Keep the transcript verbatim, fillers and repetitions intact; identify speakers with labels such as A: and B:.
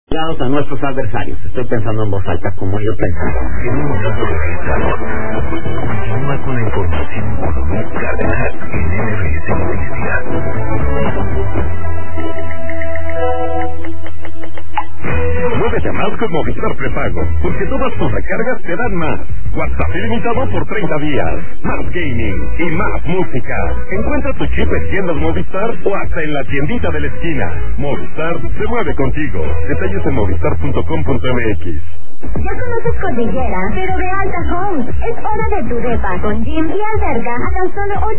A: A nuestros adversarios. Estoy pensando en voz alta, como yo pensaba.
B: En un momento organizado, continúa con la información con Luis Cárdenas en M B S Noticias. Muévete más con Movistar Prepago, porque todas tus recargas te dan más. WhatsApp ilimitado por treinta días, más gaming y más música. Encuentra tu chip en tiendas Movistar o hasta en la tiendita de la esquina. Movistar se mueve contigo. Detalles en movistar punto com punto m x.
C: Ya conoces Cordillera, pero de Alta Homes. Es hora de tu depa con gym y alberga a tan solo